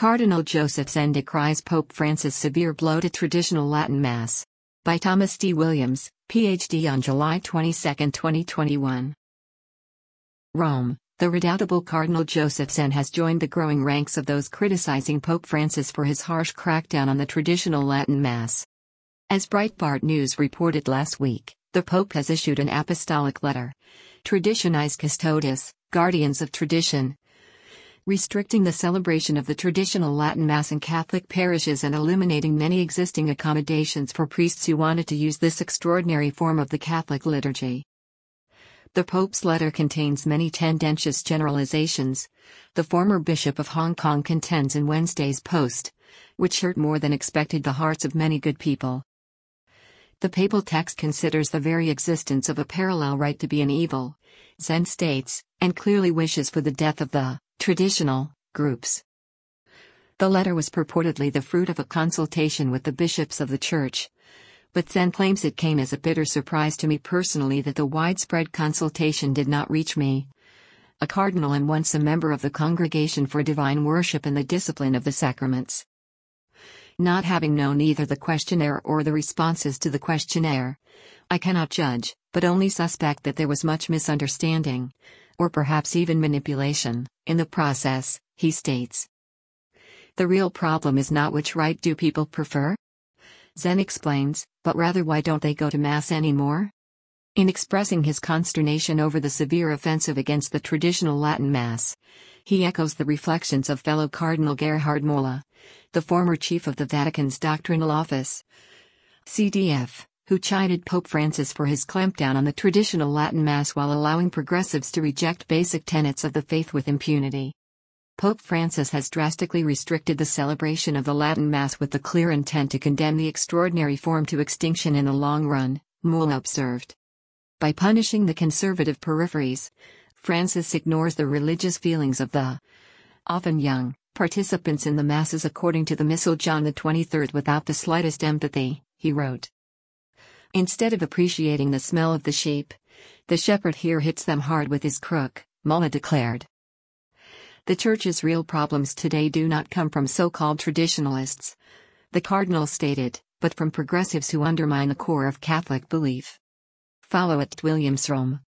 Cardinal Joseph Zen decries Pope Francis' severe blow to traditional Latin Mass. By Thomas D. Williams, Ph.D. on July 22, 2021. Rome, the redoubtable Cardinal Joseph Zen has joined the growing ranks of those criticizing Pope Francis for his harsh crackdown on the traditional Latin Mass. As Breitbart News reported last week, the Pope has issued an apostolic letter, Traditionis Custodes, Guardians of Tradition, restricting the celebration of the traditional Latin Mass in Catholic parishes and eliminating many existing accommodations for priests who wanted to use this extraordinary form of the Catholic liturgy. The Pope's letter contains many tendentious generalizations, the former Bishop of Hong Kong contends in Wednesday's post, which hurt more than expected the hearts of many good people. The papal text considers the very existence of a parallel right to be an evil, Zen states, and clearly wishes for the death of the traditional groups. The letter was purportedly the fruit of a consultation with the bishops of the church, but Zen claims it came as a bitter surprise to me personally that the widespread consultation did not reach me, a cardinal and once a member of the Congregation for Divine Worship and the Discipline of the Sacraments. Not having known either the questionnaire or the responses to the questionnaire, I cannot judge, but only suspect that there was much misunderstanding, or perhaps even manipulation, in the process, he states. The real problem is not which rite do people prefer? Zen explains, but rather why don't they go to Mass anymore? In expressing his consternation over the severe offensive against the traditional Latin Mass, he echoes the reflections of fellow Cardinal Gerhard Mola, the former chief of the Vatican's Doctrinal Office, CDF, who chided Pope Francis for his clampdown on the traditional Latin Mass while allowing progressives to reject basic tenets of the faith with impunity. Pope Francis has drastically restricted the celebration of the Latin Mass with the clear intent to condemn the extraordinary form to extinction in the long run, Mola observed. By punishing the conservative peripheries, Francis ignores the religious feelings of the often young participants in the Masses according to the Missal John XXIII without the slightest empathy, he wrote. Instead of appreciating the smell of the sheep, the shepherd here hits them hard with his crook, Mola declared. The Church's real problems today do not come from so-called traditionalists, the Cardinal stated, but from progressives who undermine the core of Catholic belief. Follow @WilliamsRome.